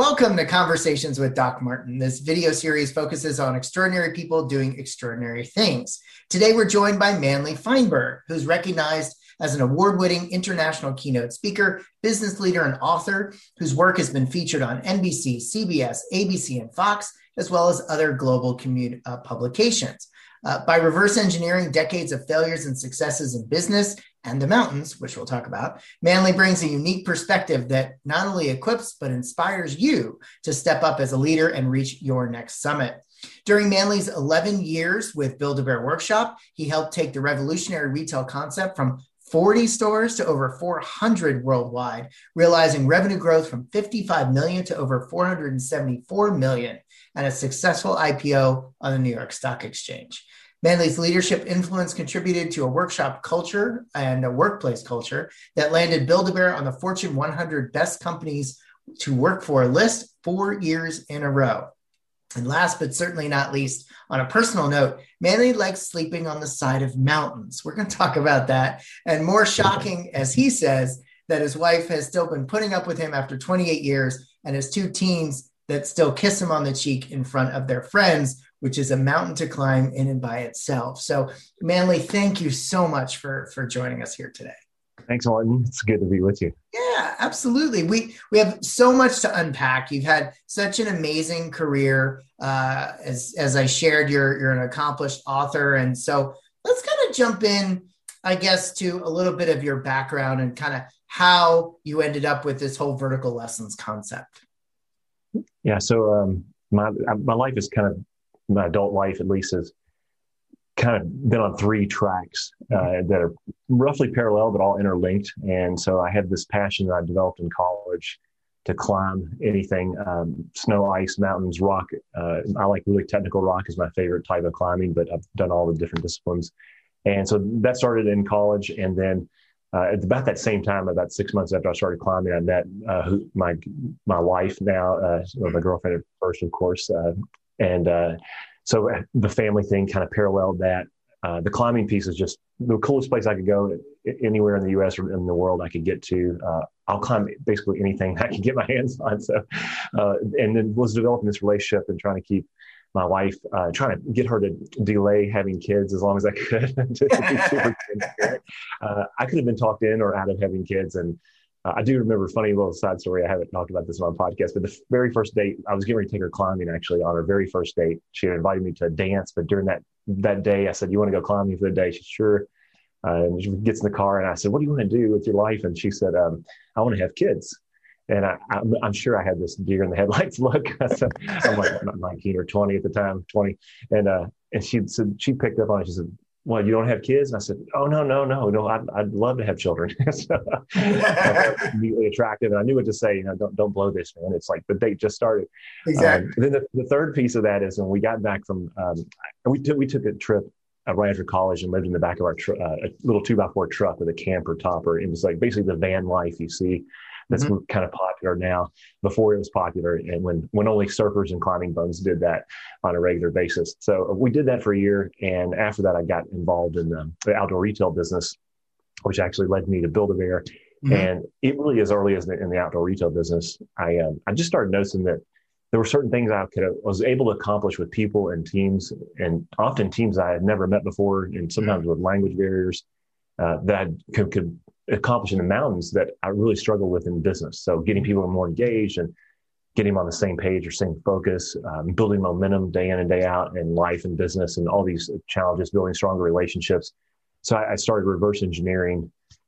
Welcome to Conversations with Doc Martin. This video series focuses on extraordinary people doing extraordinary things. Today, we're joined by Manley Feinberg, who's recognized as an award-winning international keynote speaker, business leader, and author, whose work has been featured on NBC, CBS, ABC, and Fox, as well as other global publications. By reverse engineering decades of failures and successes in business and the mountains, which we'll talk about, Manley brings a unique perspective that not only equips, but inspires you to step up as a leader and reach your next summit. During Manley's 11 years with Build-A-Bear Workshop, he helped take the revolutionary retail concept from 40 stores to over 400 worldwide, realizing revenue growth from 55 million to over 474 million, and a successful IPO on the New York Stock Exchange. Manley's leadership influence contributed to a workshop culture and a workplace culture that landed Build-A-Bear on the Fortune 100 Best Companies to Work For list 4 years in a row. And last but certainly not least, on a personal note, Manley likes sleeping on the side of mountains. We're going to talk about that. And more shocking, as he says, that his wife has still been putting up with him after 28 years and his 2 teens that still kiss him on the cheek in front of their friends, which is a mountain to climb in and by itself. So Manley, thank you so much for joining us here today. Thanks, Martin. It's good to be with you. Yeah, absolutely. We have so much to unpack. You've had such an amazing career. As I shared, you're an accomplished author. And so let's kind of jump in, I guess, to a little bit of your background and kind of how you ended up with this whole vertical lessons concept. Yeah. So my life is kind of, my adult life at least, has kind of been on 3 tracks that are roughly parallel, but all interlinked. And so I had this passion that I developed in college to climb anything, snow, ice, mountains, rock. I like really technical rock is my favorite type of climbing, but I've done all the different disciplines. And so that started in college. And then at about that same time, about 6 months after I started climbing, I met my wife now, my girlfriend at first, of course. So the family thing kind of paralleled that. The climbing piece is just the coolest place I could go anywhere in the U.S. or in the world I could get to. I'll climb basically anything I can get my hands on. So, and then was developing this relationship and trying to keep my wife, trying to get her to delay having kids as long as I could. To be super transparent. I could have been talked in or out of having kids. And I do remember a funny little side story. I haven't talked about this on my podcast, but the very first date, I was getting ready to take her climbing actually on her very first date. She had invited me to a dance, but during that day, I said, "You want to go climbing for the day?" She said, "Sure." And she gets in the car and I said, "What do you want to do with your life?" And she said, "I want to have kids." And I'm sure I had this deer in the headlights look. So I'm like 19 or 20 at the time, 20. And she said, she picked up on it. She said, "Well, you don't have kids?" And I said, "Oh, no. I'd love to have children." So immediately attractive. And I knew what to say, don't blow this, man. It's like the date just started. Exactly. Then the third piece of that is when we got back from, we took a trip right after college and lived in the back of our a little 2x4 truck with a camper topper. It was like basically the van life you see that's kind of popular now. Before it was popular, and when only surfers and climbing bums did that on a regular basis. So we did that for a year, and after that, I got involved in the outdoor retail business, which actually led me to Build-A-Bear. And it really, as early as in the outdoor retail business, I just started noticing that there were certain things I was able to accomplish with people and teams, and often teams I had never met before, and sometimes with language barriers that I could accomplish in the mountains that I really struggle with in business. So getting people more engaged and getting them on the same page or same focus, building momentum day in and day out in life and business and all these challenges, building stronger relationships. So I started reverse engineering,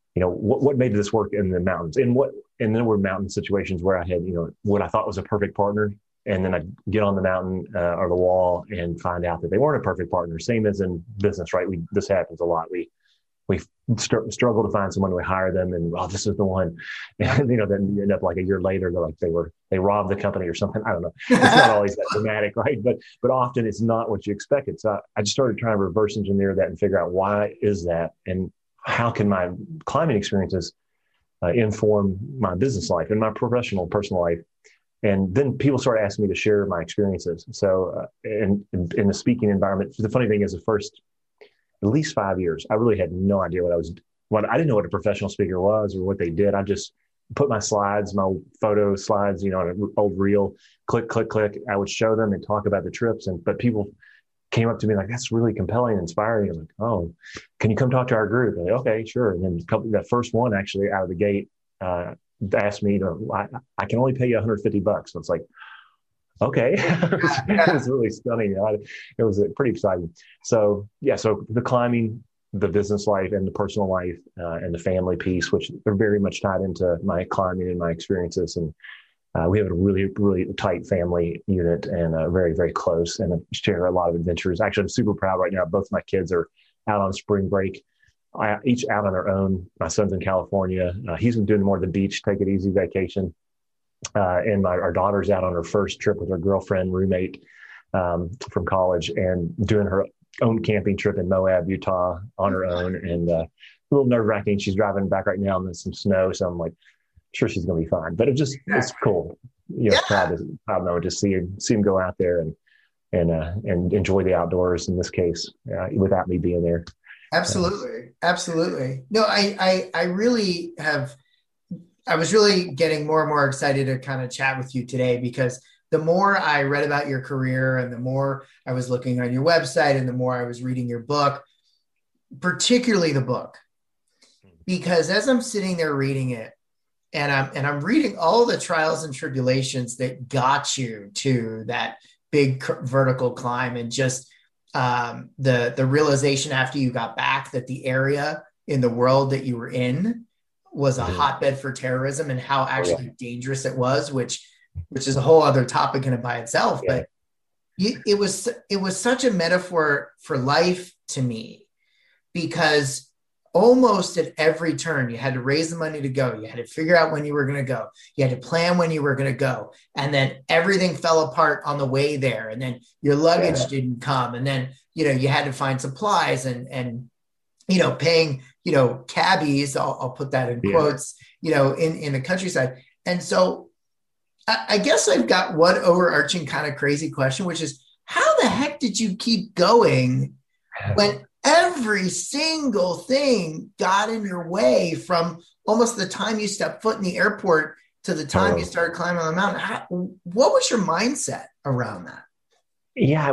what made this work in the mountains, and there were mountain situations where I had, what I thought was a perfect partner. And then I get on the mountain or the wall and find out that they weren't a perfect partner. Same as in business, right? This happens a lot. We struggle to find someone, we hire them, and this is the one. And then you end up like a year later, they're like they robbed the company or something. I don't know. It's not always that dramatic, right? But often it's not what you expected. So I just started trying to reverse engineer that and figure out why is that, and how can my climbing experiences inform my business life and my professional personal life. And then people started asking me to share my experiences. So in the speaking environment, the funny thing is the first at least 5 years, I really had no idea what I didn't know what a professional speaker was or what they did. I just put my slides, my photo slides, on an old reel, click, click, click. I would show them and talk about the trips. But people came up to me like, that's really compelling and inspiring. I'm like, oh, can you come talk to our group? Like, okay, sure. And then the first one actually out of the gate asked me I can only pay you $150. So it's like, okay. It was really stunning. It was pretty exciting. So yeah, so the climbing, the business life and the personal life and the family piece, which are very much tied into my climbing and my experiences. And we have a really, really tight family unit and very, very close and share a lot of adventures. Actually, I'm super proud right now. Both my kids are out on spring break, each out on their own. My son's in California. He's been doing more of the beach, take it easy vacation. And our daughter's out on her first trip with her girlfriend, roommate from college, and doing her own camping trip in Moab, Utah on her own. And a little nerve wracking. She's driving back right now in some snow. So I'm like, sure, she's going to be fine. But it's cool. Proud to see him go out there and enjoy the outdoors in this case without me being there. Absolutely. No, I really have. I was really getting more and more excited to kind of chat with you today, because the more I read about your career and the more I was looking on your website and the more I was reading your book, particularly the book, because as I'm sitting there reading it and I'm reading all the trials and tribulations that got you to that big vertical climb, and just the realization after you got back that the area in the world that you were in was a hotbed for terrorism, and how actually dangerous it was, which is a whole other topic in and by itself. Yeah. But it was such a metaphor for life to me, because almost at every turn you had to raise the money to go. You had to figure out when you were going to go. You had to plan when you were going to go. And then everything fell apart on the way there. And then your luggage didn't come. And then, you had to find supplies and paying, cabbies, I'll put that in quotes, in the countryside. And so I guess I've got one overarching kind of crazy question, which is, how the heck did you keep going when every single thing got in your way, from almost the time you stepped foot in the airport to the time you started climbing on the mountain? What was your mindset around that? Yeah,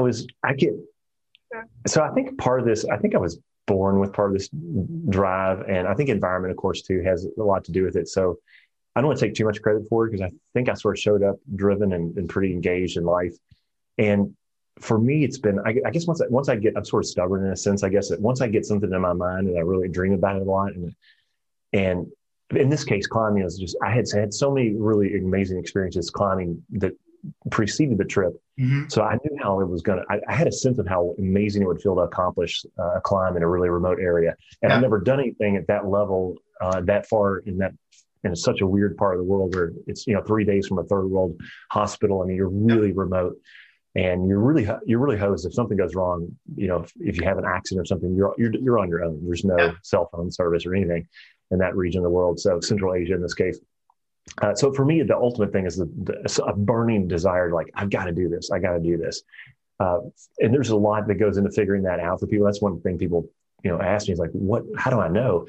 so I think part of this, I think I was born with part of this drive, and I think environment, of course, too, has a lot to do with it. So I don't want to take too much credit for it, because I think I sort of showed up driven and pretty engaged in life. And for me, it's been, I guess once I get, I'm sort of stubborn in a sense, I guess, that once I get something in my mind and I really dream about it a lot. And in this case, climbing is just, I had so many really amazing experiences climbing that preceded the trip. Mm-hmm. So I knew how it was going to, I had a sense of how amazing it would feel to accomplish a climb in a really remote area. And I've never done anything at that level, that far in such a weird part of the world, where it's, 3 days from a third world hospital. I mean, you're really remote. And you're really hosed if something goes wrong. If you have an accident or something, you're on your own. There's no cell phone service or anything in that region of the world. So Central Asia in this case. So for me, the ultimate thing is a burning desire. Like, I've got to do this. I got to do this. And there's a lot that goes into figuring that out for people. That's one thing people ask me is like, how do I know?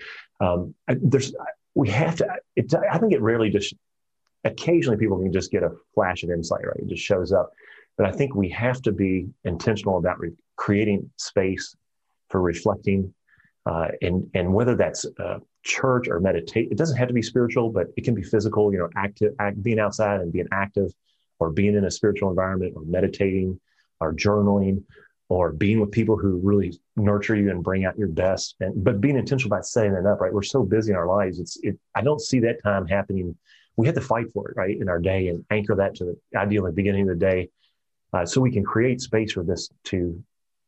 We have to. I think it rarely just. Occasionally, people can just get a flash of insight. Right, it just shows up. But I think we have to be intentional about creating space for reflecting, and whether that's church or meditate. It doesn't have to be spiritual, but it can be physical. Being outside and being active, or being in a spiritual environment, or meditating, or journaling, or being with people who really nurture you and bring out your best. But being intentional about setting it up. Right, we're so busy in our lives. I don't see that time happening. We have to fight for it, right, in our day, and anchor that to the ideal at the beginning of the day. So we can create space for this to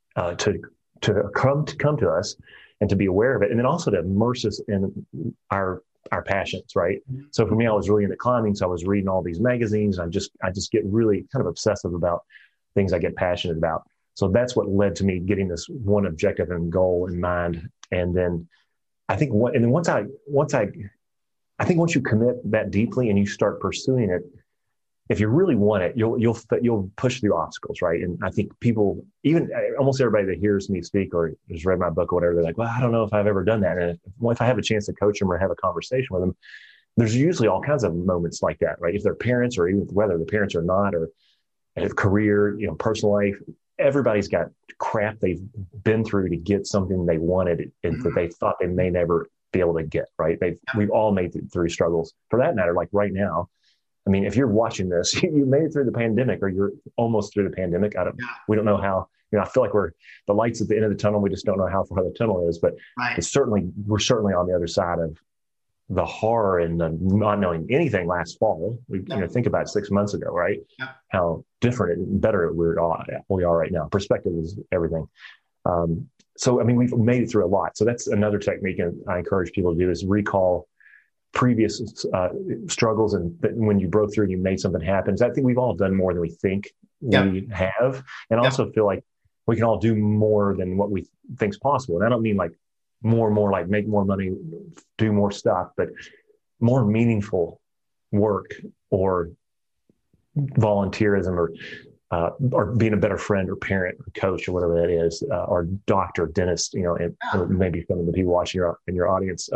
come to us, and to be aware of it, and then also to immerse us in our passions, right? So for me, I was really into climbing, so I was reading all these magazines. I just get really kind of obsessive about things I get passionate about. So that's what led to me getting this one objective and goal in mind. And then I think once you commit that deeply and you start pursuing it, if you really want it, you'll push through obstacles, right? And I think people, even almost everybody that hears me speak or has read my book or whatever, they're like, well, I don't know if I've ever done that. And if I have a chance to coach them or have a conversation with them, there's usually all kinds of moments like that, right? If they're parents, or even whether the parents are not, or have career, personal life, everybody's got crap they've been through to get something they wanted and that they thought they may never be able to get, right? We've all made it through struggles. For that matter, like right now, I mean, if you're watching this, you made it through the pandemic, or you're almost through the pandemic. We don't know how, I feel like the light's at the end of the tunnel. We just don't know how far the tunnel is, but Right. we're certainly on the other side of the horror and the not knowing anything last fall. Think about 6 months ago, right? Yeah. How different and better we are right now. Perspective is everything. So, I mean, we've made it through a lot. So that's another technique I encourage people to do, is recall previous struggles, and when you broke through and you made something happen. I think we've all done more than we think we have, and also feel like we can all do more than what we think's possible. And I don't mean like more like make more money, do more stuff, but more meaningful work, or volunteerism, or being a better friend or parent or coach or whatever that is, or doctor, dentist, and maybe some of the people watching in your audience.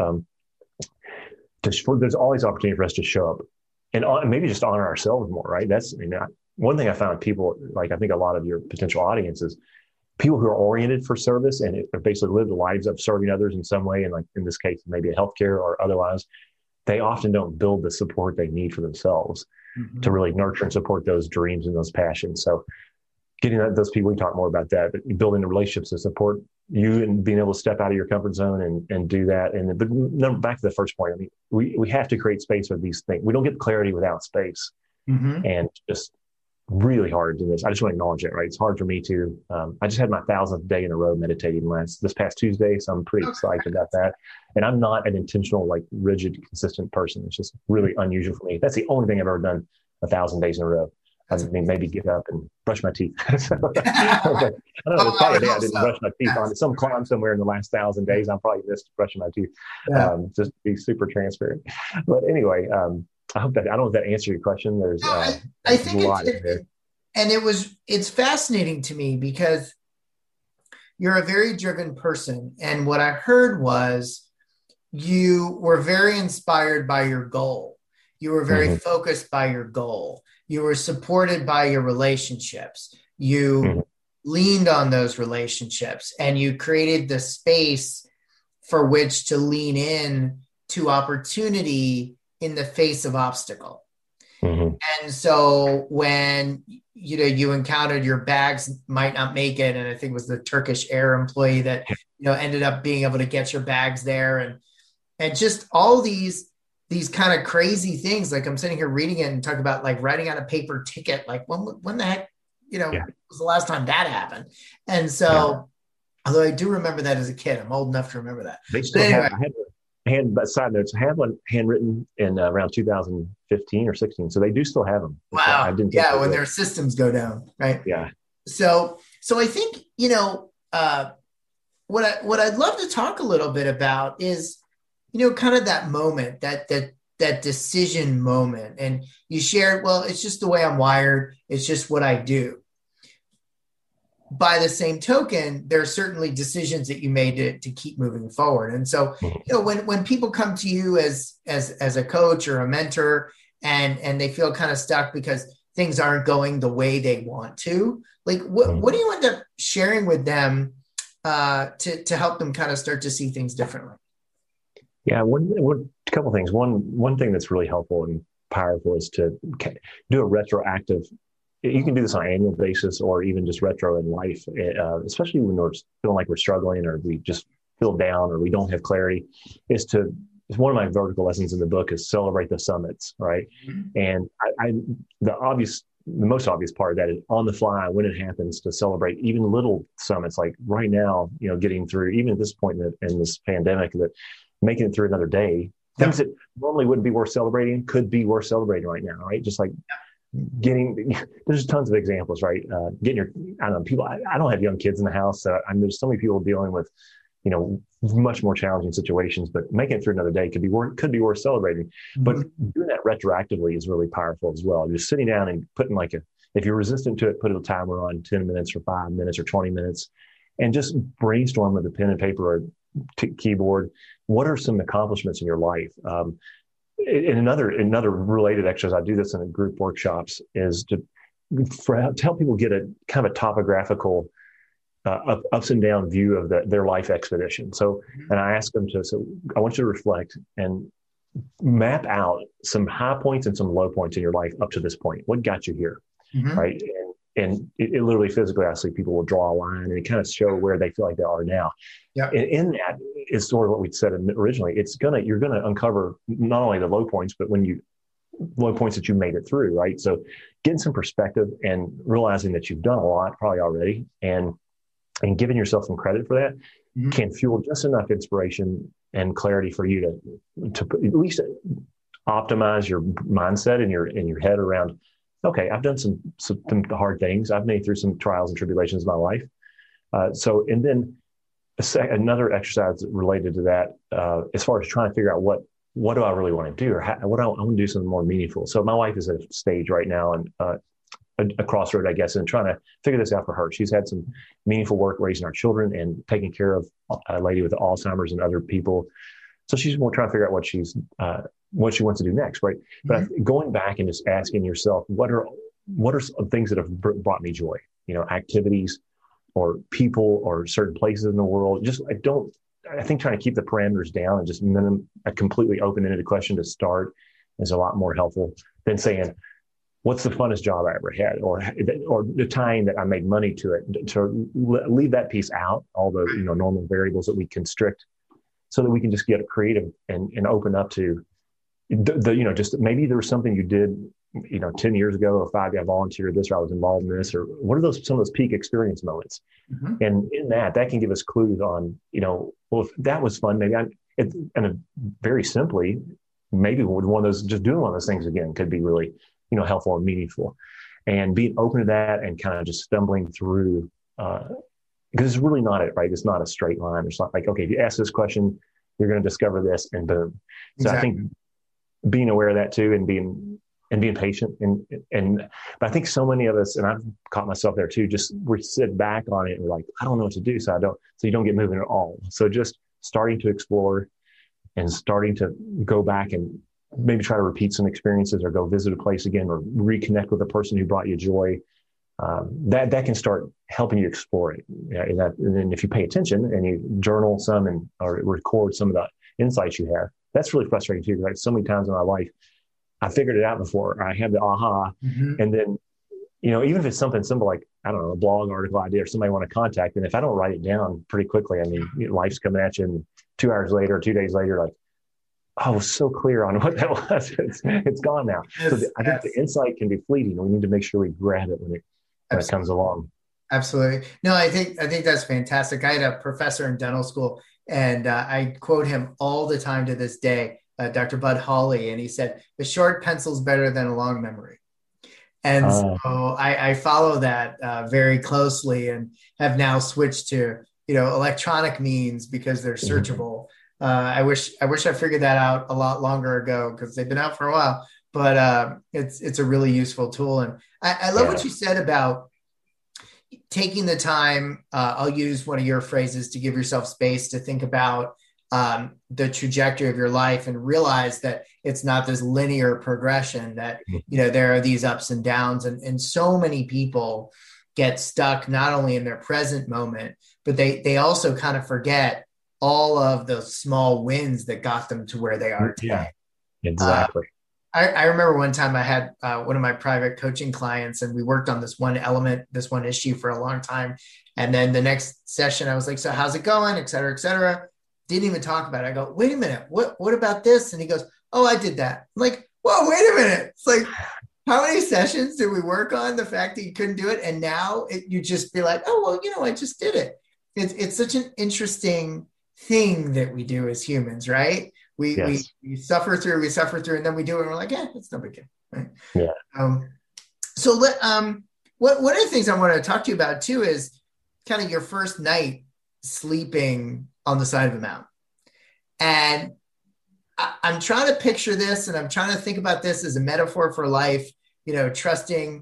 There's always opportunity for us to show up and maybe just honor ourselves more, right? One thing I found people, like I think a lot of your potential audience is people who are oriented for service and basically live the lives of serving others in some way. And like in this case, maybe a healthcare or otherwise, they often don't build the support they need for themselves to really nurture and support those dreams and those passions. So getting those people, we talk more about that, but building the relationships to support you and being able to step out of your comfort zone and do that. But back to the first point, I mean, we have to create space for these things. We don't get clarity without space. And just really hard to do this. I just want to acknowledge it, right? It's hard for me to, I just had my 1,000th day in a row meditating this past Tuesday. So I'm pretty excited about that. And I'm not an intentional, like rigid, consistent person. It's just really unusual for me. That's the only thing I've ever done 1,000 days in a row. I mean, maybe get up and brush my teeth. I don't know. It's probably a day I didn't brush my teeth on. Some climb somewhere in the last 1,000 days. I probably missed brushing my teeth. Just to be super transparent. But anyway, I don't know if that answered your question. There's I think a lot in there. And it's fascinating to me because you're a very driven person. And what I heard was you were very inspired by your goal. You were very focused by your goal. You were supported by your relationships. You leaned on those relationships, and you created the space for which to lean in to opportunity in the face of obstacle. And so when you encountered your bags might not make it, and I think it was the Turkish Air employee that ended up being able to get your bags there, and just all these kind of crazy things. Like I'm sitting here reading it and talking about like writing out a paper ticket. Like when the heck was the last time that happened? And so, although I do remember that as a kid, I'm old enough to remember that. They still side notes. I had one handwritten in around 2015 or 16. So they do still have them. Wow. When their systems go down, right? Yeah. So I think, what I'd love to talk a little bit about is, kind of that moment, that decision moment. And you shared, well, it's just the way I'm wired. It's just what I do. By the same token, there are certainly decisions that you made to keep moving forward. And so, when people come to you as a coach or a mentor and they feel kind of stuck because things aren't going the way they want to, like what do you end up sharing with them to help them kind of start to see things differently? Yeah, a couple of things. One thing that's really helpful and powerful is to do a retroactive. You can do this on an annual basis or even just retro in life, especially when we're feeling like we're struggling or we just feel down or we don't have clarity. It's one of my vertical lessons in the book is celebrate the summits, right? And the most obvious part of that is on the fly when it happens to celebrate even little summits. Like right now, getting through even at this point in this pandemic, that making it through another day, things that normally wouldn't be worth celebrating could be worth celebrating right now, right? Just like there's tons of examples, right? I don't know, people, I don't have young kids in the house. So there's so many people dealing with, much more challenging situations, but making it through another day could be worth celebrating. But doing that retroactively is really powerful as well. Just sitting down and putting if you're resistant to it, put a timer on 10 minutes or 5 minutes or 20 minutes and just brainstorm with a pen and paper or keyboard. What are some accomplishments in your life? and another related exercise, I do this in group workshops, is to help people get a kind of a topographical ups and down view of their life expedition. So, and I ask them so I want you to reflect and map out some high points and some low points in your life up to this point. What got you here? Right. And it literally physically, I see people will draw a line and it kind of show where they feel like they are now. Yeah. And in that is sort of what we said originally. You're going to uncover not only the low points, but low points that you made it through. Right. So getting some perspective and realizing that you've done a lot probably already and giving yourself some credit for that can fuel just enough inspiration and clarity for you to at least optimize your mindset in your head around, okay, I've done some hard things. I've made through some trials and tribulations in my life. And then another exercise related to that, as far as trying to figure out what do I really want to do, or I want to do something more meaningful. So my wife is at a stage right now and a crossroad, I guess, and trying to figure this out for her. She's had some meaningful work raising our children and taking care of a lady with Alzheimer's and other people. So she's more trying to figure out what she wants to do next, right? But going back and just asking yourself, what are some things that have brought me joy? Activities or people or certain places in the world. I think trying to keep the parameters down and just a completely open-ended question to start is a lot more helpful than saying, what's the funnest job I ever had, or the time that I made money to it, to leave that piece out, all the normal variables that we constrict, so that we can just get creative and open up to just maybe there was something you did 10 years ago or 5 years, I volunteered this, or I was involved in this, or what are some of those peak experience moments? And in that can give us clues on, well, if that was fun, maybe very simply, maybe one of those, just doing one of those things again could be really helpful and meaningful, and being open to that and kind of just stumbling through, because it's really not it, right? It's not a straight line. It's not like, okay, if you ask this question, you're going to discover this and boom. So exactly. I think being aware of that too, and being patient but I think so many of us, and I've caught myself there too, just we sit back on it and we're like, I don't know what to do. So you don't get moving at all. So just starting to explore and starting to go back and maybe try to repeat some experiences or go visit a place again or reconnect with the person who brought you joy. That can start helping you explore it. And then if you pay attention and you journal some or record some of the insights you have, that's really frustrating too. Right? So many times in my life, I figured it out before. I had the aha. And then, even if it's something simple, like, I don't know, a blog article idea or somebody I want to contact. And if I don't write it down pretty quickly, life's coming at you, and 2 hours later, or 2 days later, like, I was so clear on what that was. It's gone now. So I think the insight can be fleeting. We need to make sure we grab it when it comes along. Absolutely. No, I think that's fantastic. I had a professor in dental school, and I quote him all the time to this day, Dr. Bud Hawley, and he said, "A short pencil is better than a long memory." And so I follow that very closely, and have now switched to electronic means because they're searchable. I wish I figured that out a lot longer ago, because they've been out for a while, but it's a really useful tool. And I love what you said about taking the time. I'll use one of your phrases, to give yourself space to think about the trajectory of your life and realize that it's not this linear progression, that, there are these ups and downs, and so many people get stuck not only in their present moment, but they also kind of forget all of those small wins that got them to where they are today. Yeah, exactly. I remember one time I had one of my private coaching clients, and we worked on this one element, this one issue for a long time. And then the next session, I was like, "So how's it going?" Et cetera, et cetera. Didn't even talk about it. I go, "Wait a minute. What about this?" And he goes, "Oh, I did that." I'm like, "Whoa, wait a minute." It's like, how many sessions did we work on the fact that you couldn't do it? And now you just be like, "Oh, well, I just did it." It's such an interesting thing that we do as humans, right? We suffer through, and then we do it, and we're like, it's no big deal, right? Yeah. So one of the things I want to talk to you about too is kind of your first night sleeping on the side of a mountain. And I'm trying to picture this, and I'm trying to think about this as a metaphor for life, trusting,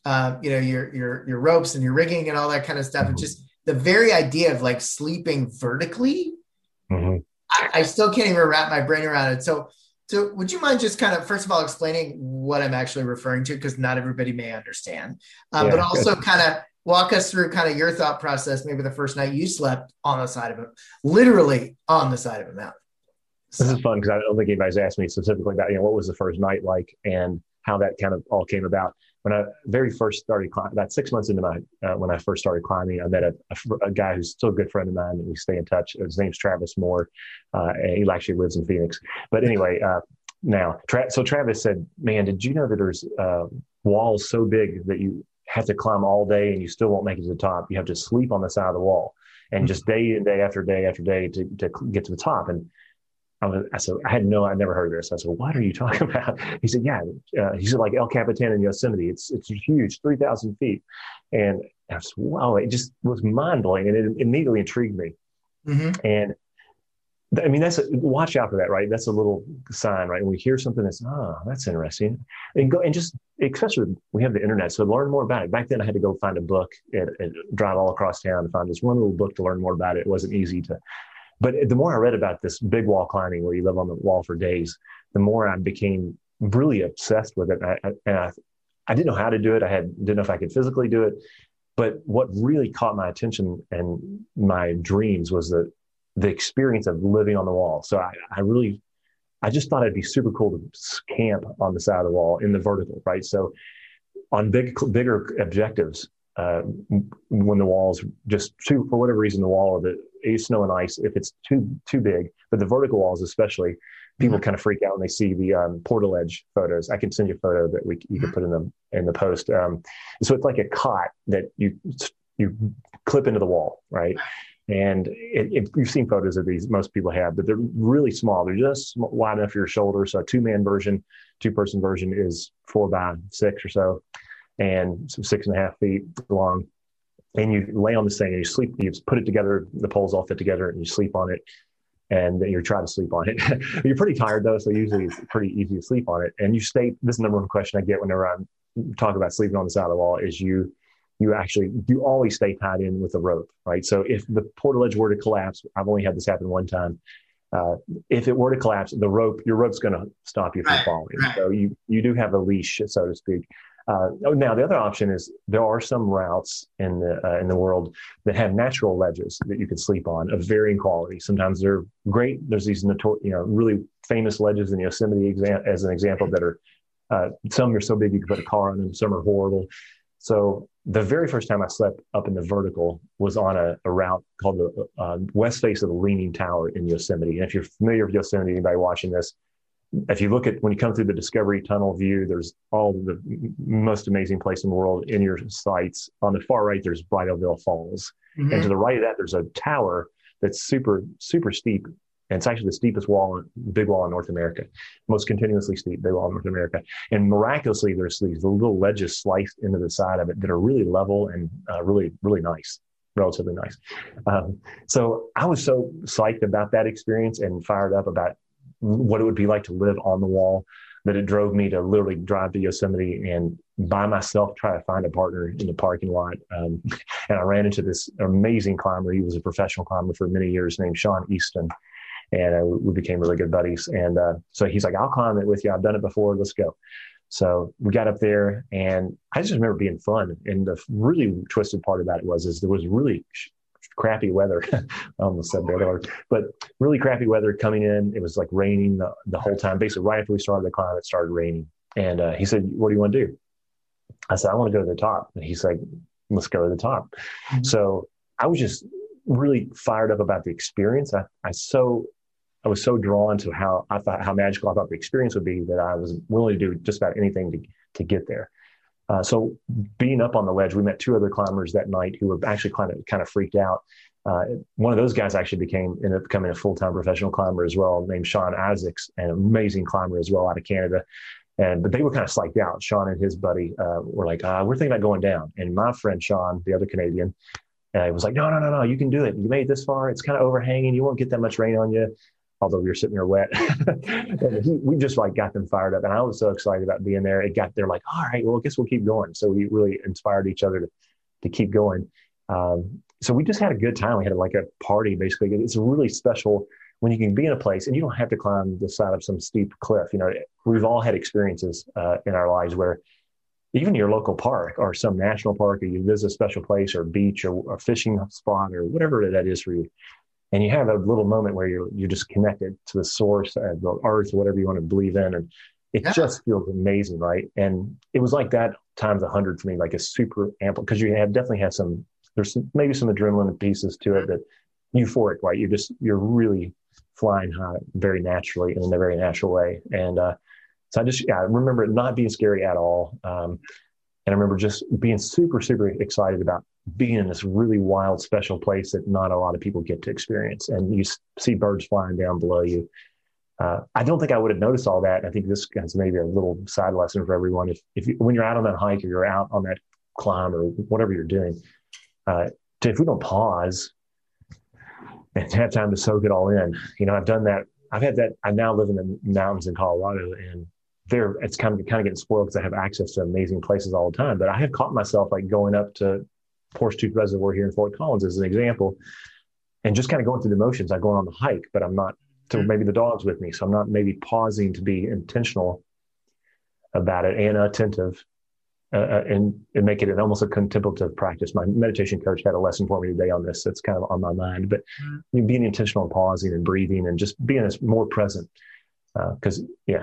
your ropes and your rigging and all that kind of stuff. And just the very idea of like sleeping vertically, I still can't even wrap my brain around it. So So would you mind just kind of, first of all, explaining what I'm actually referring to? Because not everybody may understand, but Yeah. also kind of walk us through kind of your thought process, maybe the first night you slept on the side of it, literally on the side of a mountain. This So, is fun because I don't think anybody's asked me specifically about, what was the first night like and how that kind of all came about. When I very first started climbing, about 6 months into when I first started climbing, I met a guy who's still a good friend of mine, and we stay in touch. His name's Travis Moore, and he actually lives in Phoenix. But anyway, so Travis said, "Man, did you know that there's walls so big that you have to climb all day and you still won't make it to the top? You have to sleep on the side of the wall, and just day and day after day after day to get to the top." And I said, I never heard of this. I said, what are you talking about? He said, yeah. He said, like El Capitan in Yosemite. It's huge, 3,000 feet. And I said, wow, it just was mind blowing. And it immediately intrigued me. mm-hmm. And I mean, watch out for that, right? That's a little sign, right? When we hear something that's interesting, and go and just, especially we have the internet, so learn more about it. Back then I had to go find a book and drive all across town to find this one little book to learn more about it. It wasn't easy but the more I read about this big wall climbing where you live on the wall for days, the more I became really obsessed with it. I didn't know how to do it. Didn't know if I could physically do it. But what really caught my attention and my dreams was the experience of living on the wall. So I just thought it'd be super cool to camp on the side of the wall in the vertical, right? So on bigger objectives, when the wall's just for whatever reason, the wall or the snow and ice, if it's too big, but the vertical walls especially, people kind of freak out when they see the portaledge photos. I can send you a photo that you can put in the post. So it's like a cot that you clip into the wall, right? And you've seen photos of these, most people have, but they're really small. They're just wide enough for your shoulder. So a two-person version is 4x6 or so, and 6.5 feet long. And you lay on this thing and you sleep, you put it together, the poles all fit together, and you sleep on it. And then you try to sleep on it. You're pretty tired though, so usually it's pretty easy to sleep on it. And this is the number one question I get whenever I talk about sleeping on the side of the wall is you always stay tied in with a rope, right? So if the portaledge were to collapse, I've only had this happen one time. If it were to collapse, your rope's going to stop you from falling. Right. So you do have a leash, so to speak. Now the other option is there are some routes in the world that have natural ledges that you can sleep on of varying quality. Sometimes they're great. There's these really famous ledges in Yosemite as an example that are some are so big you can put a car on them. Some are horrible. So the very first time I slept up in the vertical was on a route called the west face of the Leaning Tower in Yosemite. And if you're familiar with Yosemite, anybody watching this, if you look at when you come through the Discovery Tunnel view, there's all the most amazing place in the world in your sights. On the far right, there's Bridalveil Falls. Mm-hmm. And to the right of that, there's a tower that's super, super steep. And it's actually the steepest big wall in North America, most continuously steep big wall in North America. And miraculously, there's these little ledges sliced into the side of it that are really level and really, really nice, relatively nice. So I was so psyched about that experience and fired up about what it would be like to live on the wall that it drove me to literally drive to Yosemite and by myself try to find a partner in the parking lot. And I ran into this amazing climber. He was a professional climber for many years named Sean Easton. And we became really good buddies. And so he's like, I'll climb it with you. I've done it before. Let's go. So we got up there and I just remember being fun. And the really twisted part about it is there was really crappy weather. I almost said bad word, but really crappy weather coming in. It was like raining the whole time. Basically, right after we started the climb, it started raining. And he said, what do you want to do? I said, I want to go to the top. And he's like, let's go to the top. Mm-hmm. So I was just really fired up about the experience. I was so drawn to how magical I thought the experience would be that I was willing to do just about anything to get there. So being up on the ledge, we met two other climbers that night who were actually kind of freaked out. One of those guys actually ended up becoming a full-time professional climber as well, named Sean Isaacs, an amazing climber as well out of Canada. But they were kind of psyched out. Sean and his buddy were like, we're thinking about going down. And my friend Sean, the other Canadian, was like, no, you can do it. You made it this far. It's kind of overhanging. You won't get that much rain on you. Although we were sitting there wet. We just got them fired up. And I was so excited about being there. They're like, all right, well, I guess we'll keep going. So we really inspired each other to keep going. So we just had a good time. We had a party, basically. It's a really special when you can be in a place and you don't have to climb the side of some steep cliff. We've all had experiences in our lives where even your local park or some national park, or you visit a special place or beach or a fishing spot or whatever that is for you. And you have a little moment where you're just connected to the source, the earth, whatever you want to believe in. And it just feels amazing, right? And it was like that times 100 for me, like a super ample, because definitely had there's maybe some adrenaline pieces to it that euphoric, right? You're really flying high very naturally in a very natural way. And so I remember it not being scary at all. And I remember just being super, super excited about being in this really wild, special place that not a lot of people get to experience. And you see birds flying down below you. I don't think I would have noticed all that. I think this is maybe a little side lesson for everyone. When you're out on that hike or you're out on that climb or whatever you're doing, if we don't pause and have time to soak it all in, I've done that. I've had that. I now live in the mountains in Colorado, and it's kind of getting spoiled because I have access to amazing places all the time. But I have caught myself like going up to Horsetooth Reservoir here in Fort Collins as an example, and just kind of going through the motions. I'm going on the hike, but I'm not. So maybe the dog's with me, so I'm not maybe pausing to be intentional about it and attentive, and make it almost a contemplative practice. My meditation coach had a lesson for me today on this. That's kind of on my mind, but being intentional and pausing and breathing and just being more present. Because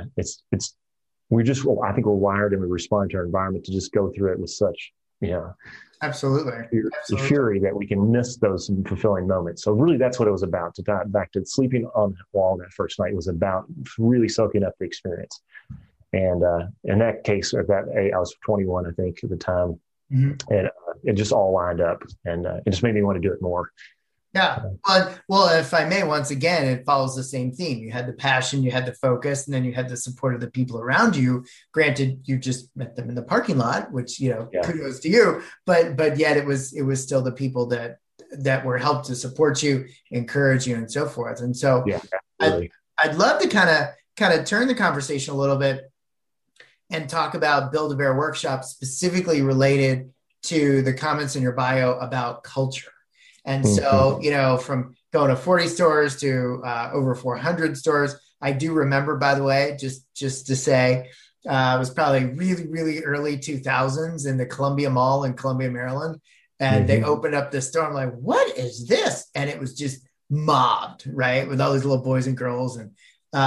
I think we're wired and we respond to our environment to just go through it with such, absolutely fury that we can miss those fulfilling moments. So really that's what it was about. To dive back to sleeping on that wall that first night was about really soaking up the experience. And in that case, I was 21, I think, at the time, and it just all lined up, and it just made me want to do it more. Yeah. Well, if I may, once again, it follows the same theme. You had the passion, you had the focus, and then you had the support of the people around you. Granted, you just met them in the parking lot, which, kudos to you, but yet it was still the people that were helped to support you, encourage you, and so forth. And so I'd love to kind of turn the conversation a little bit and talk about Build-A-Bear workshops specifically related to the comments in your bio about culture. And so, from going to 40 stores to over 400 stores, I do remember, by the way, just to say, it was probably really, really early 2000s in the Columbia Mall in Columbia, Maryland. And they opened up this store. I'm like, what is this? And it was just mobbed, right, with all these little boys and girls. And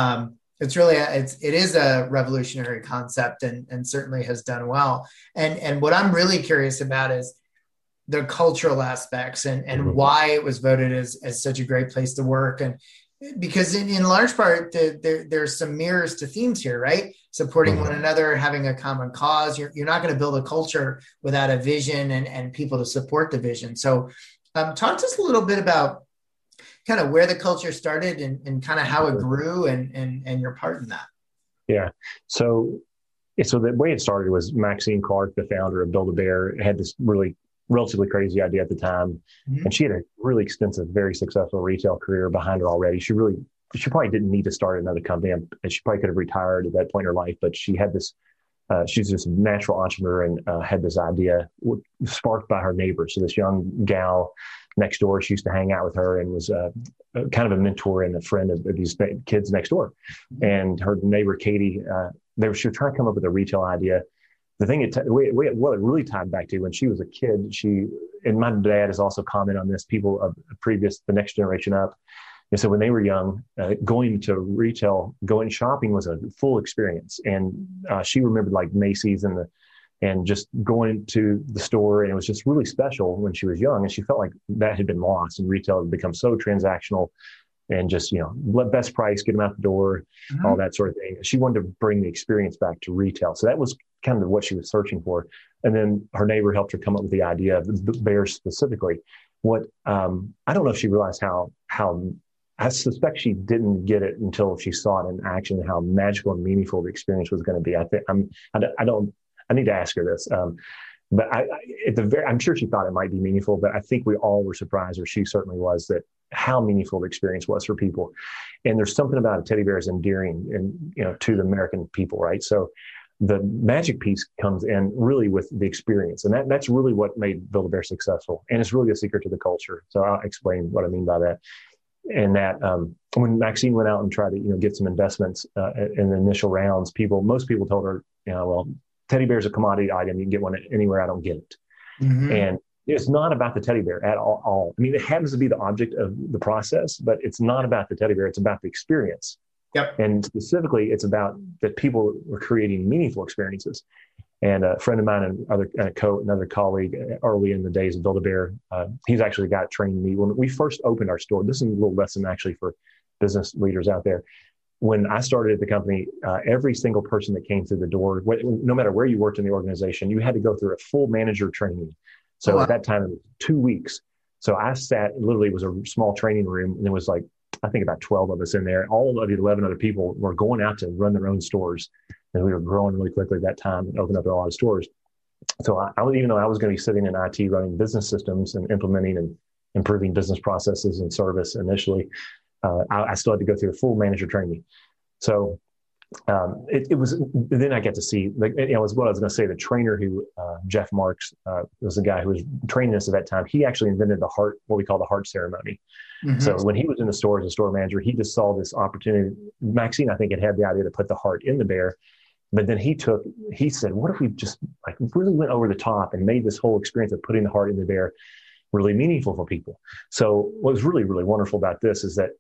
it is a revolutionary concept and certainly has done well. And what I'm really curious about is the cultural aspects and why it was voted as such a great place to work. And because in large part, there's some mirrors to themes here, right? Supporting one another, having a common cause. You're not going to build a culture without a vision and people to support the vision. So talk to us a little bit about kind of where the culture started and kind of how it grew and your part in that. Yeah. So the way it started was Maxine Clark, the founder of Build-A-Bear, had this relatively crazy idea at the time. And she had a really extensive, very successful retail career behind her already. She probably didn't need to start another company, and she probably could have retired at that point in her life, but she had this, she's just a natural entrepreneur and had this idea sparked by her neighbor. So this young gal next door, she used to hang out with her and was kind of a mentor and a friend of these kids next door. And her neighbor, Katie, she was trying to come up with a retail idea. The thing, what it really tied back to when she was a kid, and my dad has also commented on this, people of the next generation up. And so when they were young, going to retail, going shopping was a full experience. And she remembered like Macy's and just going to the store. And it was just really special when she was young. And she felt like that had been lost and retail had become so transactional and just, best price, get them out the door, all that sort of thing. She wanted to bring the experience back to retail. So that was kind of what she was searching for. And then her neighbor helped her come up with the idea of the bears specifically. I don't know if she realized how I suspect she didn't get it until she saw it in action, how magical and meaningful the experience was going to be. I need to ask her this. But I'm sure she thought it might be meaningful, but I think we all were surprised, or she certainly was, that how meaningful the experience was for people. And there's something about a teddy bear is endearing and, to the American people, right? So the magic piece comes in really with the experience. And that's really what made Build-A-Bear successful. And it's really a secret to the culture. So I'll explain what I mean by that. And that when Maxine went out and tried to, get some investments in the initial rounds, most people told her, well, teddy bear is a commodity item. You can get one anywhere. I don't get it. Mm-hmm. And it's not about the teddy bear at all. I mean, it happens to be the object of the process, but it's not about the teddy bear. It's about the experience. Yep. And specifically, it's about that people were creating meaningful experiences. And a friend of mine and another colleague early in the days of Build-A-Bear, he's actually the guy that trained me. When we first opened our store, this is a little lesson actually for business leaders out there. When I started at the company, every single person that came through the door, no matter where you worked in the organization, you had to go through a full manager training. So at that time, it was 2 weeks. So I literally, it was a small training room, and there was I think about 12 of us in there. All of the 11 other people were going out to run their own stores. And we were growing really quickly at that time and opened up a lot of stores. So even though I was going to be sitting in IT running business systems and implementing and improving business processes and service initially, I still had to go through a full manager training. So it was, then I get to see, was what I was going to say, the trainer who, Jeff Marks, was the guy who was training us at that time. He actually invented what we call the heart ceremony. Mm-hmm. So when he was in the store as a store manager, he just saw this opportunity. Maxine, I think, had the idea to put the heart in the bear. But then he said, what if we just really went over the top and made this whole experience of putting the heart in the bear really meaningful for people? So what was really, really wonderful about this is that,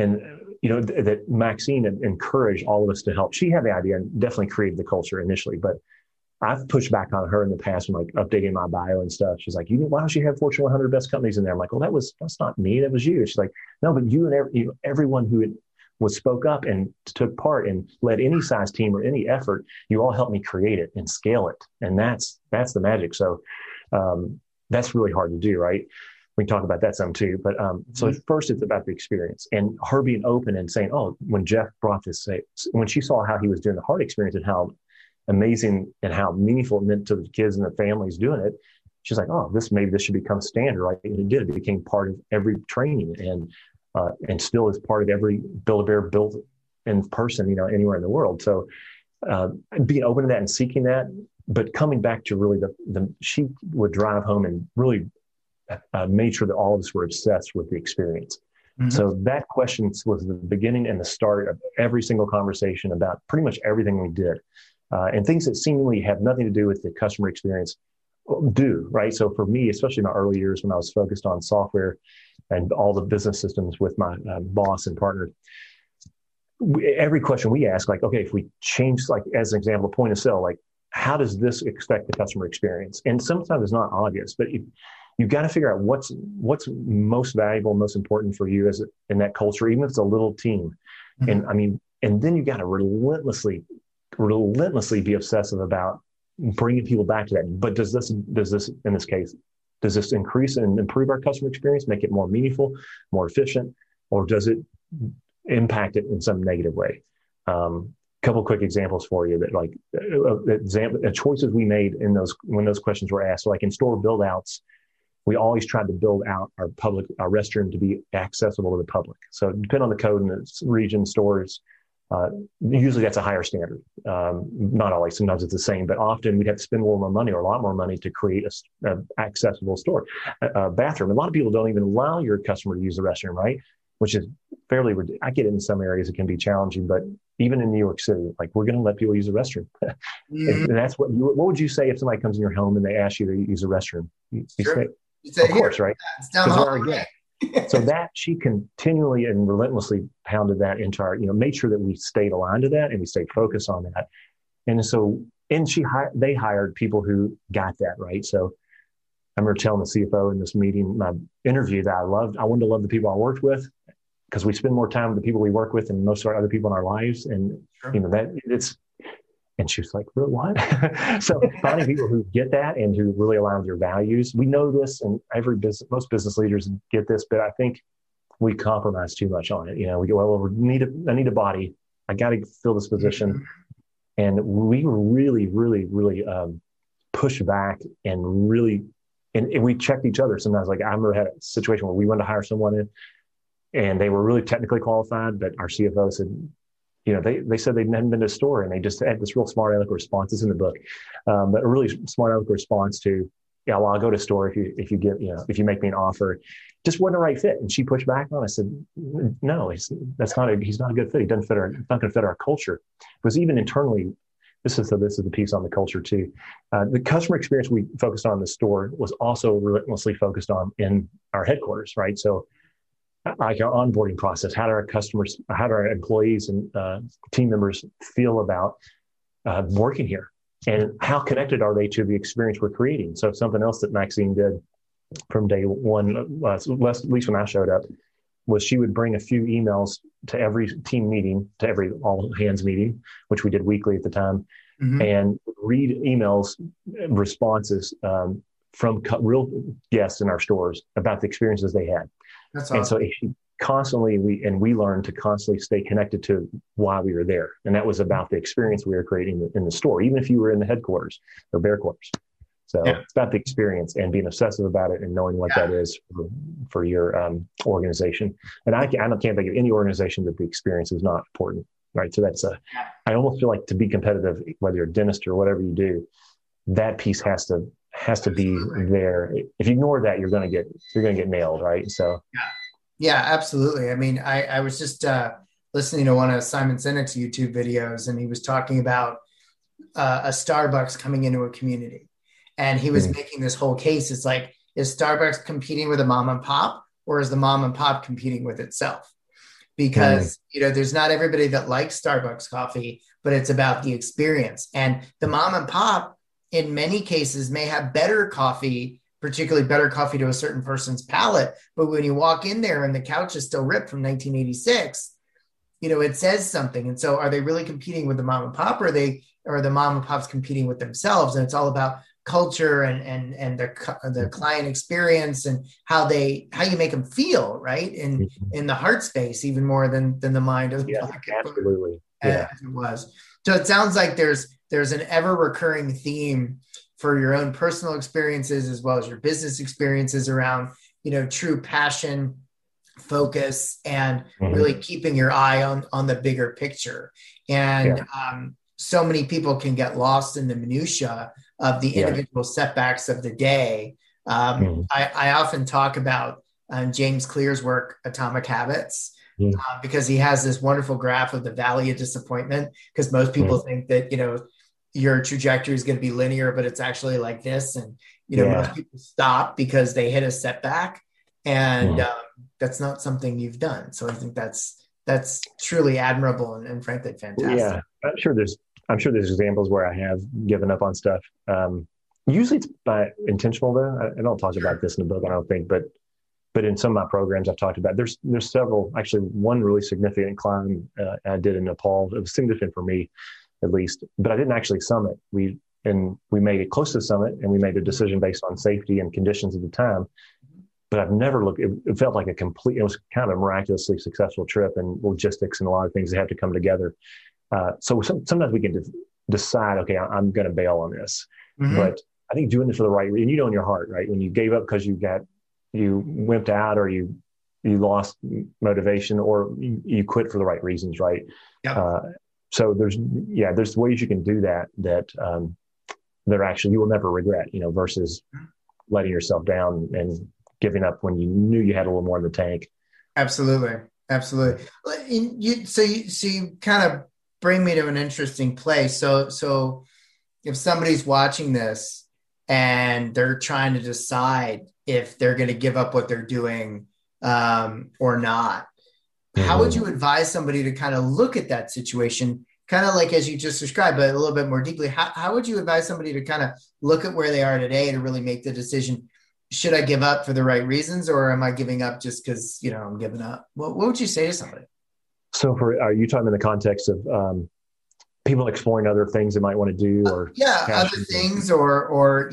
that Maxine encouraged all of us to help. She had the idea and definitely created the culture initially, but I've pushed back on her in the past when updating my bio and stuff. She's like, why don't you have Fortune 100 best companies in there? I'm like, well, that's not me. That was you. She's like, no, but you and everyone who spoke up and took part and led any size team or any effort, you all helped me create it and scale it. And that's the magic. So that's really hard to do, right? We can talk about that some too. But so first it's about the experience and her being open and saying, oh, when Jeff brought this, when she saw how he was doing the heart experience and how amazing and how meaningful it meant to the kids and the families doing it, she's like, oh, maybe this should become standard, right? And it did. It became part of every training and still is part of every Build-A-Bear built in person, anywhere in the world. So being open to that and seeking that, but coming back to really she would drive home and really made sure that all of us were obsessed with the experience. Mm-hmm. So that question was the beginning and the start of every single conversation about pretty much everything we did. And things that seemingly have nothing to do with the customer experience do, right? So for me, especially in my early years when I was focused on software and all the business systems with my boss and partner, every question we ask, okay, if we change, as an example, point of sale, how does this affect the customer experience? And sometimes it's not obvious, but you've got to figure out what's most valuable, most important for you in that culture, even if it's a little team. Mm-hmm. And then you got to relentlessly be obsessive about bringing people back to that. But does this, in this case, does this increase and improve our customer experience, make it more meaningful, more efficient, or does it impact it in some negative way? Couple quick examples for you that choices we made when those questions were asked. So in store build outs, we always tried to build out our restroom to be accessible to the public. So depending on the code in the region stores, usually that's a higher standard. Not always, sometimes it's the same, but often we'd have to spend more money or a lot more money to create an accessible bathroom. A lot of people don't even allow your customer to use the restroom, right? Which is fairly ridiculous. I get it in some areas, it can be challenging, but even in New York City, we're going to let people use the restroom. And that's what would you say if somebody comes in your home and they ask you to use the restroom? You say, of course, right? It's down the hall. So that she continually and relentlessly pounded that into our, made sure that we stayed aligned to that and we stayed focused on that. And so, they hired people who got that, right? So I remember telling the CFO in this meeting, my interview, that I wanted to love the people I worked with because we spend more time with the people we work with than most of our other people in our lives. And, and she was like, what? So finding people who get that and who really align with your values. We know this, and most business leaders get this, but I think we compromise too much on it. We go, well, I need a body. I got to fill this position. Mm-hmm. And we really, really, really pushed back and really, and we checked each other sometimes. I remember I had a situation where we wanted to hire someone in, and they were really technically qualified, but our CFO said, they said they hadn't been to a store, and they just had this real smart aleck response. It's in the book, but a really smart aleck response to, I'll go to a store if you make me an offer. just wasn't a right fit. And she pushed back on it. I said, no, he's not a good fit. He doesn't fit it's not going to fit our culture. Because even internally, this is the piece on the culture too. The customer experience we focused on in the store was also relentlessly focused on in our headquarters, right? So like our onboarding process, how do our employees and team members feel about working here? And how connected are they to the experience we're creating? So something else that Maxine did from day one, at least when I showed up, was she would bring a few emails to every team meeting, to every all hands meeting, which we did weekly at the time, and read emails, responses from real guests in our stores about the experiences they had. That's awesome. And so she constantly, we learned to constantly stay connected to why we were there. And that was about the experience we were creating in the store, even if you were in the headquarters or bear quarters. So it's about the experience and being obsessive about it and knowing what that is for your organization. And I can't think of any organization that the experience is not important, right? So that's I almost feel like to be competitive, whether you're a dentist or whatever you do, that piece has to be there. If you ignore that, you're going to get nailed, right? So yeah, absolutely. I mean, I was just listening to one of Simon Sinek's YouTube videos, and he was talking about a Starbucks coming into a community. And he was making this whole case. It's like, is Starbucks competing with a mom and pop, or is the mom and pop competing with itself? Because, there's not everybody that likes Starbucks coffee, but it's about the experience. And the mom and pop, in many cases, may have better coffee, particularly better coffee to a certain person's palate. But when you walk in there and the couch is still ripped from 1986, it says something. And so are they really competing with the mom and pop, or are the mom and pops competing with themselves? And it's all about culture and the client experience and how you make them feel, right? In the heart space, even more than the mind of the pocket. Absolutely. As it was. So it sounds like there's an ever recurring theme for your own personal experiences as well as your business experiences around, true passion, focus, and really keeping your eye on the bigger picture. And so many people can get lost in the minutia of the individual setbacks of the day. I often talk about James Clear's work, Atomic Habits, because he has this wonderful graph of the valley of disappointment, because most people think that, your trajectory is going to be linear, but it's actually like this. And, most people stop because they hit a setback, and that's not something you've done. So I think that's truly admirable and frankly fantastic. Yeah, I'm sure there's examples where I have given up on stuff. Usually it's by intentional though. I don't talk about this in the book, I don't think, but in some of my programs I've talked about, there's several, actually one really significant climb I did in Nepal. It was significant for me at least, but I didn't actually summit. We made it close to the summit, and we made a decision based on safety and conditions at the time. But I've never looked, it felt like it was kind of a miraculously successful trip, and logistics and a lot of things that have to come together. So sometimes we can decide, okay, I'm going to bail on this. But I think doing this for the right reason, in your heart, right? When you gave up because you wimped out, or you lost motivation, or you quit for the right reasons, right? So there's ways you can do that that actually you will never regret, kind of letting yourself down and giving up when you knew you had a little more in the tank. Absolutely. So you kind of bring me to an interesting place. So if somebody's watching this and they're trying to decide if they're going to give up what they're doing or not, how would you advise somebody to kind of look at that situation, kind of like as you just described, but a little bit more deeply? How would you advise somebody to kind of look at where they are today to really make the decision? Should I give up for the right reasons, or am I giving up just because, I'm giving up? What would you say to somebody? So are you talking in the context of people exploring other things they might want to do, or other things, or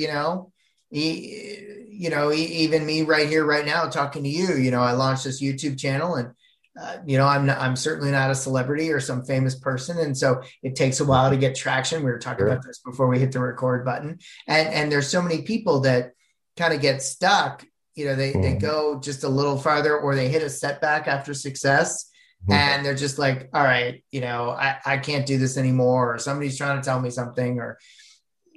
even me right here, right now, talking to you, I launched this YouTube channel, and I'm certainly not a celebrity or some famous person. And so it takes a while to get traction. We were talking about this before we hit the record button. And there's so many people that kind of get stuck. They go just a little farther, or they hit a setback after success. And they're just like, all right, I can't do this anymore, or somebody's trying to tell me something, or,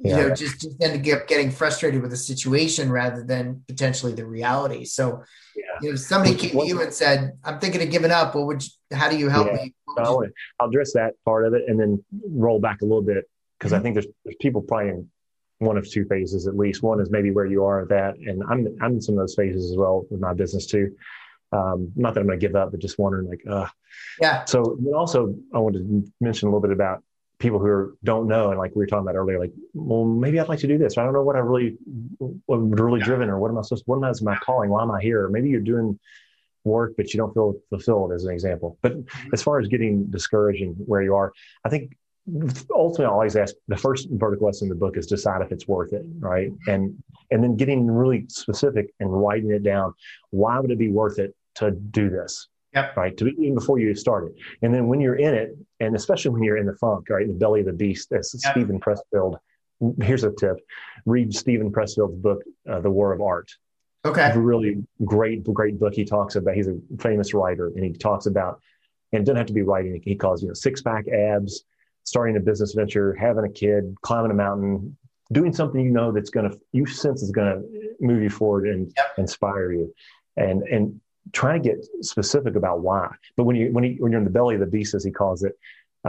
just end up getting frustrated with the situation rather than potentially the reality. So You know, if somebody came to you and said, I'm thinking of giving up, how do you help me? I'll address that part of it and then roll back a little bit, because I think there's people probably in one of two phases at least. One is maybe where you are at that, and I'm in some of those phases as well with my business too. Not that I'm going to give up, but just wondering yeah. So then also I wanted to mention a little bit about people who don't know, and like we were talking about earlier, like, well, maybe I'd like to do this. I don't know what I'm really driven, or what am I calling? Why am I here? Or maybe you're doing work, but you don't feel fulfilled, as an example. But as far as getting discouraged and where you are, I think ultimately I always ask, the first vertical lesson in the book is decide if it's worth it, right? And then getting really specific and writing it down. Why would it be worth it to do this? Yep. Right. Even before you start it. And then when you're in it, and especially when you're in the funk, right, in the belly of the beast, as Stephen Pressfield, here's a tip: read Stephen Pressfield's book, The War of Art. Okay. It's a really great book. He talks about, he's a famous writer, and he talks about, and it doesn't have to be writing. He calls, six-pack abs, starting a business venture, having a kid, climbing a mountain, doing something you sense is going to move you forward and inspire you. And trying to get specific about why. But when you're in the belly of the beast, as he calls it,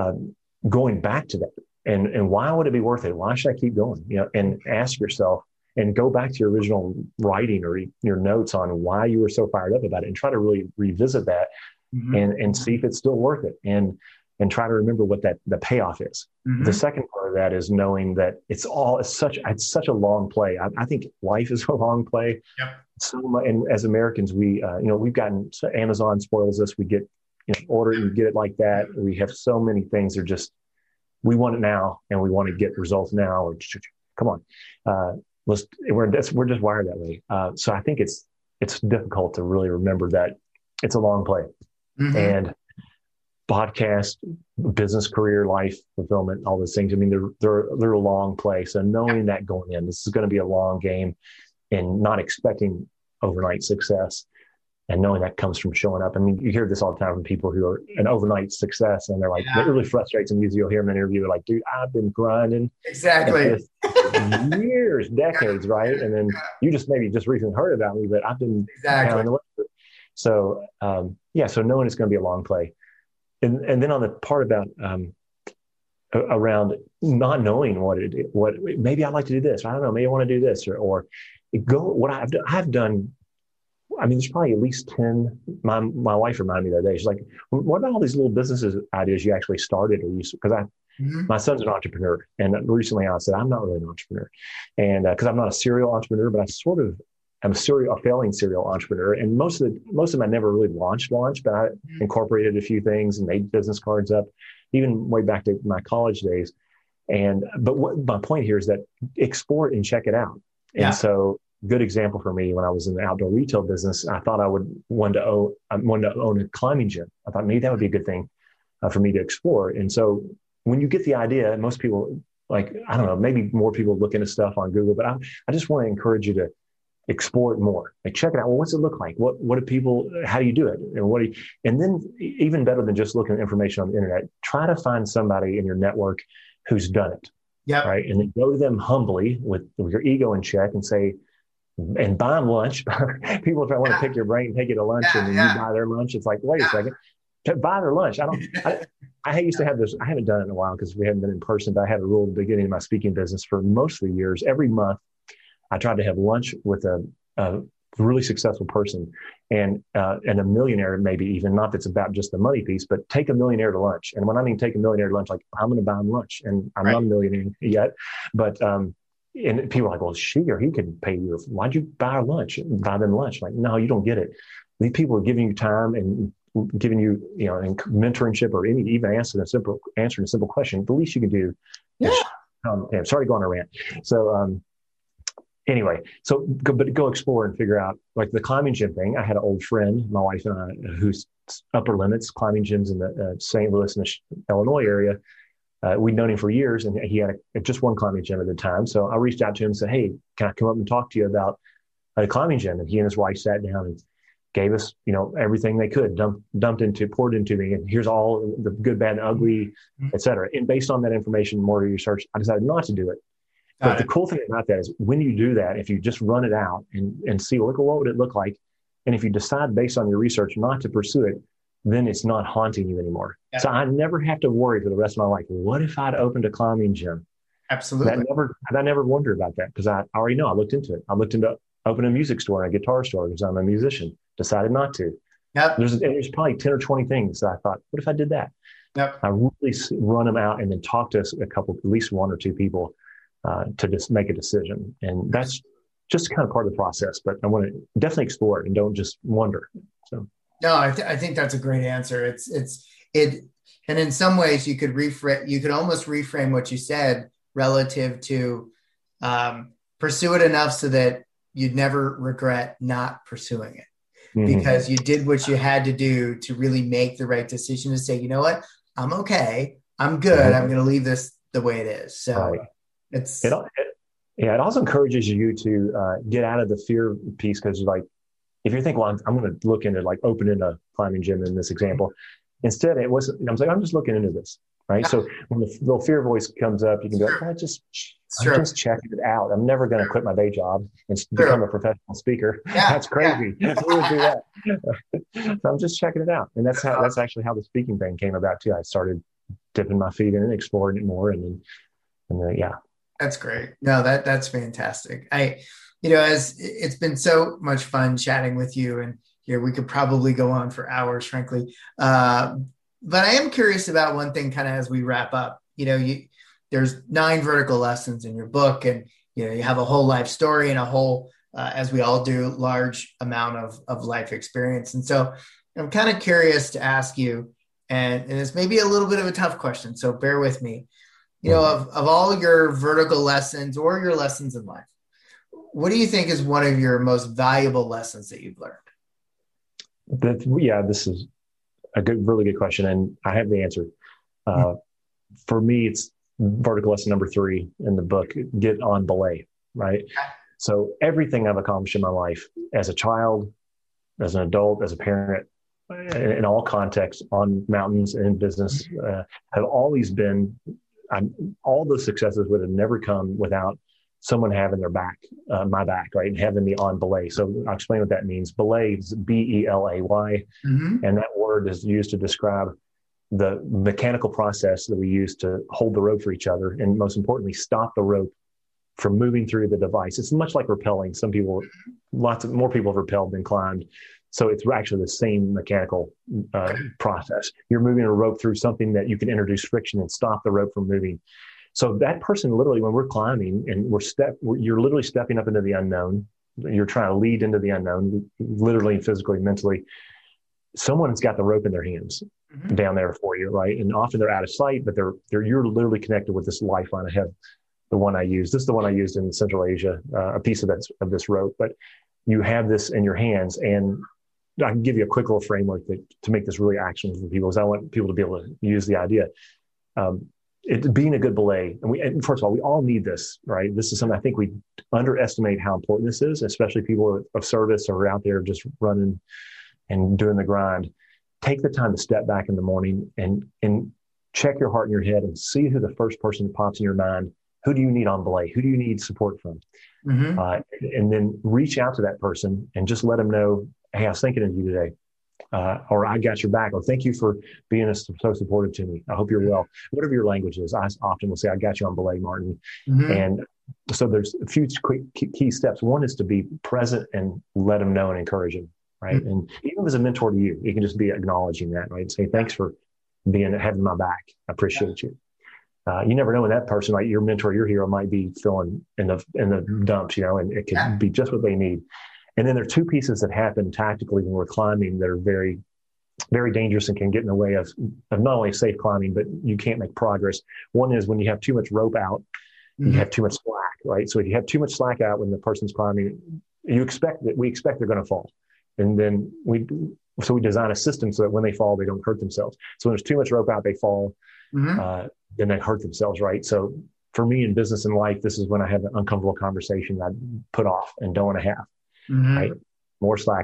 going back to that and why would it be worth it? Why should I keep going? And ask yourself, and go back to your original writing or your notes on why you were so fired up about it, and try to really revisit that and see if it's still worth it, and try to remember what the payoff is. The second part of that is knowing that it's such a long play. I think life is a long play. Yep. So much, and as Americans, we've gotten, Amazon spoils us. We get order, you get it like that. We have so many things that are just, we want it now, and we want to get results now. Or come on, we're just wired that way. So I think it's difficult to really remember that it's a long play, and podcast, business, career, life, fulfillment, all those things. I mean, they're a long play. So knowing that going in, this is going to be a long game, and not expecting overnight success, and knowing that comes from showing up. I mean, you hear this all the time from people who are an overnight success, and they're like, it really frustrates them. You'll hear them in an interview, like, dude, I've been grinding exactly years, decades, right? And then you just recently heard about me, but I've been exactly. So so knowing it's going to be a long play, and then on the part about around not knowing what maybe I'd like to do this. I don't know. Maybe I want to do this, or go. What I've done. I mean, there's probably at least 10. My wife reminded me the other day. She's like, "What about all these little businesses ideas you actually started?" Because my son's an entrepreneur, and recently I said I'm not really an entrepreneur, and because I'm not a serial entrepreneur, but I'm a failing serial entrepreneur, and most of them I never really launched, but I incorporated a few things and made business cards up, even way back to my college days. But what my point here is that explore it and check it out. And so, good example for me, when I was in the outdoor retail business, I thought I would want to own a climbing gym. I thought maybe that would be a good thing for me to explore. And so when you get the idea, most people, like, I don't know, maybe more people look into stuff on Google, but I just want to encourage you to explore it more. Like, check it out. Well, what's it look like? What do people, how do you do it? And then even better than just looking at information on the internet, try to find somebody in your network who's done it. Yeah. Right. And then go to them humbly with your ego in check and say, and buy them lunch. People try to want to pick your brain and take you to lunch, and then you buy their lunch. It's like, wait a second, buy their lunch. I used to have this. I haven't done it in a while because we haven't been in person, but I had a rule at the beginning of my speaking business for most of the years. Every month, I tried to have lunch with a really successful person and a millionaire, maybe even, not that's about just the money piece, but take a millionaire to lunch. And when I mean take a millionaire to lunch, like, I'm going to buy them lunch, and I'm not a millionaire yet, but and people are like, well, she or he could pay you. Why'd you buy her lunch? Buy them lunch? Like, no, you don't get it. These people are giving you time and giving you, and mentorship, or even answering a simple question. The least you can do. I'm sorry to go on a rant. So anyway, but go explore and figure out, like the climbing gym thing. I had an old friend, my wife and I, who's Upper Limits climbing gyms in the St. Louis and Illinois area. We'd known him for years, and he had just one climbing gym at the time. So I reached out to him and said, hey, can I come up and talk to you about a climbing gym? And he and his wife sat down and gave us, everything they could, poured into me. And here's all the good, bad, and ugly, et cetera. And based on that information, more research, I decided not to do it. But the cool thing about that is when you do that, if you just run it out and see, look at what would it look like And if you decide based on your research not to pursue it, then it's not haunting you anymore. Yeah. So I never have to worry for the rest of my life. What if I'd opened a climbing gym? Absolutely. I never wondered about that because I already know. I looked into it. I looked into opening a music store and a guitar store because I'm a musician. Decided not to. Yep. There's probably 10 or 20 things that I thought, what if I did that? Yep. I really run them out and then talk to a couple, at least one or two people to just make a decision. And that's just kind of part of the process. But I want to definitely explore it and don't just wonder. So. No, I think that's a great answer. And in some ways you could almost reframe what you said relative to pursue it enough so that you'd never regret not pursuing it. Because you did what you had to do to really make the right decision to say, you know what, I'm okay. I'm good. I'm going to leave this the way it is. So it also encourages you to get out of the fear piece. Cause like, if you're thinking, well, I'm going to look into like opening a climbing gym in this example, instead it wasn't, I was like, I'm just looking into this. Right. So when the little fear voice comes up, you can be like, I'm just checking it out. I'm never going to quit my day job and become a professional speaker. Yeah. That's crazy. Who would do that? So I'm just checking it out. And that's actually how the speaking thing came about too. I started dipping my feet in and exploring it more. And then, yeah. That's great. No, that's fantastic. As it's been so much fun chatting with you, and we could probably go on for hours, frankly. But I am curious about one thing kind of as we wrap up. There's 9 vertical lessons in your book, and you have a whole life story and a whole, as we all do, large amount of life experience. And so I'm kind of curious to ask you, and it's maybe a little bit of a tough question, so bear with me. Of all your vertical lessons or your lessons in life, what do you think is one of your most valuable lessons that you've learned? This is a really good question. And I have the answer. For me, it's vertical lesson number 3 in the book, get on belay, right? So everything I've accomplished in my life as a child, as an adult, as a parent, in all contexts, on mountains and in business, have always been, all those successes would have never come without someone having their back, my back, right? And having me on belay. So I'll explain what that means. Belay is B-E-L-A-Y. And that word is used to describe the mechanical process that we use to hold the rope for each other. And most importantly, stop the rope from moving through the device. It's much like rappelling. More people have rappelled than climbed. So it's actually the same mechanical process. You're moving a rope through something that you can introduce friction and stop the rope from moving. So that person, literally, when we're climbing and you're literally stepping up into the unknown. You're trying to lead into the unknown, literally, physically, mentally. Someone's got the rope in their hands down there for you, right? And often they're out of sight, but you're literally connected with this lifeline. I have the one I use. This is the one I used in Central Asia, a piece of this rope. But you have this in your hands, and I can give you a quick little framework to make this really actionable for people, because I want people to be able to use the idea. Being a good belay, and first of all, we all need this, right? This is something I think we underestimate how important this is, especially people of service or out there just running and doing the grind. Take the time to step back in the morning and check your heart and your head and see who the first person that pops in your mind. Who do you need on belay? Who do you need support from? And then reach out to that person and just let them know, hey, I was thinking of you today. Or I got your back, or thank you for being so supportive to me. I hope you're well. Whatever your language is, I often will say, I got you on belay, Martin. And so there's a few quick key steps. One is to be present and let them know and encourage them, right? And even as a mentor to you, you can just be acknowledging that, right? Say, thanks for having my back. I appreciate you. You never know when that person, like your mentor, your hero, might be feeling in the dumps, and it could be just what they need. And then there are 2 pieces that happen tactically when we're climbing that are very, very dangerous and can get in the way of not only safe climbing, but you can't make progress. One is when you have too much rope out, you have too much slack, right? So if you have too much slack out when the person's climbing, we expect they're going to fall. And then we design a system so that when they fall, they don't hurt themselves. So when there's too much rope out, they fall, then they hurt themselves, right? So for me in business and life, this is when I have an uncomfortable conversation that I put off and don't want to have. Right? More slack.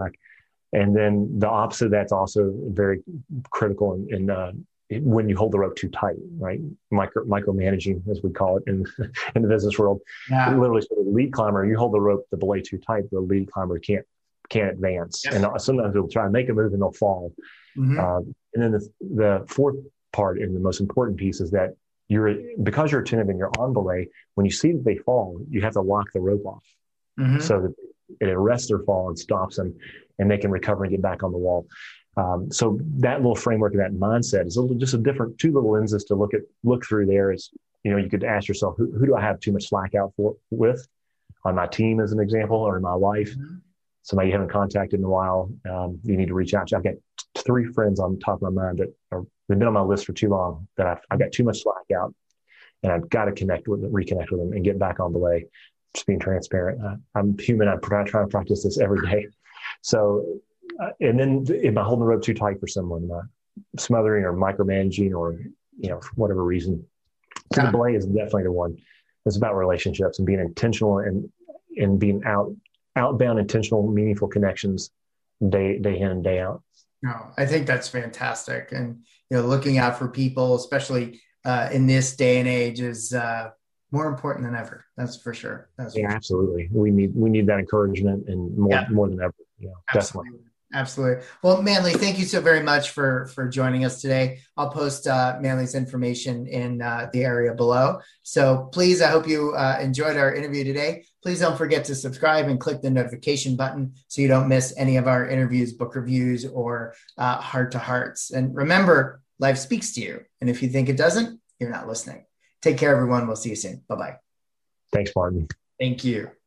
And then the opposite of that's also very critical in when you hold the rope too tight, right? Micromanaging, as we call it in the business world. Literally, so the lead climber, you hold the rope, the belay too tight, the lead climber can't can't advance. Yes. And sometimes they'll try and make a move and they'll fall. And then the fourth part and the most important piece is that because you're attentive and you're on belay, when you see that they fall, you have to lock the rope off so that it arrests their fall and stops them, and they can recover and get back on the wall. So that little framework and that mindset is just a different, two little lenses to look through there. Is, you could ask yourself, who do I have too much slack out with on my team, as an example, or in my life? Somebody you haven't contacted in a while, you need to reach out to. I've got 3 friends on top of my mind that they've been on my list for too long, that I've got too much slack out, and I've got to reconnect with them and get back on belay. Just being transparent. I'm human. I try and practice this every day. So, and then am I holding the rope too tight for someone? Smothering or micromanaging, or, for whatever reason. So the belay is definitely the one. It's about relationships and being intentional and being outbound, intentional, meaningful connections day in and day out. No, I think that's fantastic. And, looking out for people, especially in this day and age, is more important than ever. That's for sure. Absolutely. We need that encouragement, and more than ever. Definitely. Absolutely. Well, Manly, thank you so very much for joining us today. I'll post Manly's information in the area below. So please, I hope you enjoyed our interview today. Please don't forget to subscribe and click the notification button so you don't miss any of our interviews, book reviews, or heart to hearts. And remember, life speaks to you. And if you think it doesn't, you're not listening. Take care, everyone. We'll see you soon. Bye-bye. Thanks, Martin. Thank you.